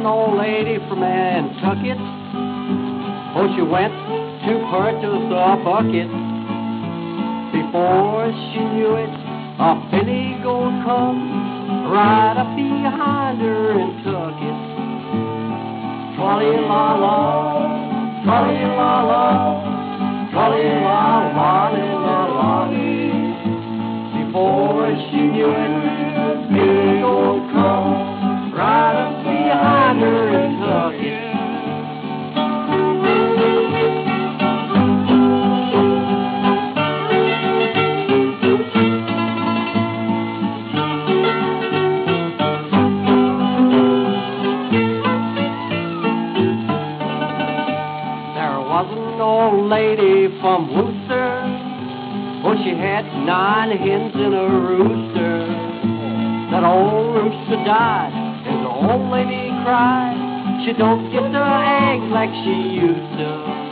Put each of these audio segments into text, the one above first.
old lady from Nantucket. Oh, she went to purchase a bucket. Before she knew it, a billy goat come right up behind her and took it. Trolley-la-la, trolley-la-la, trolley-la-la-la-la-la. Before she knew it, billy goat come right up behind her and took it. Old lady from Worcester, oh, she had 9 hens and a rooster. That old rooster died, and the old lady cried. She don't get the eggs like she used to.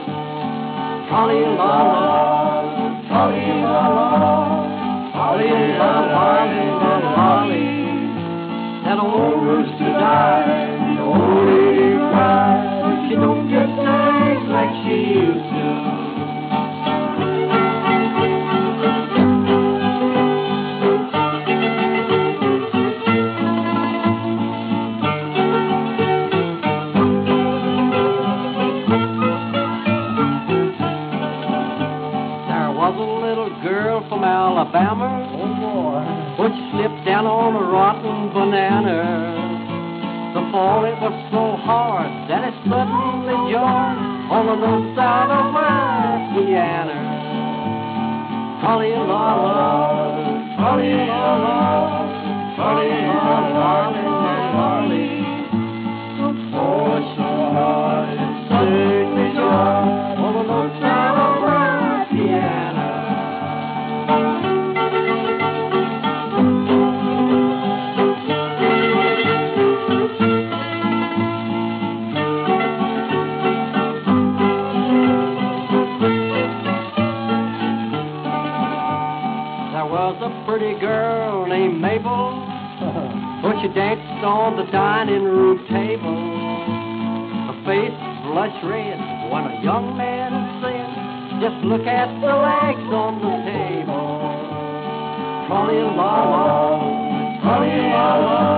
Trolley-la-la, trolley-la-la, trolley-la-la-la-la-la. That old rooster died, and the old lady cried. She don't get the eggs like she used to. There was a little girl from Alabama, oh boy, which slipped down on a rotten banana. The fall, it was so hard that it suddenly jarred on the north side of Louisiana. Trolley-la-la, trolley-la-la, trolley-la-la-la-la-la. The fall was so hard it suddenly jarred on the north side of Louisiana. Pretty girl named Mabel, but she danced on the dining room table. Her face blushed red when a young man said, "Just look at the legs on the table." Trolley-la-la, trolley-la-la.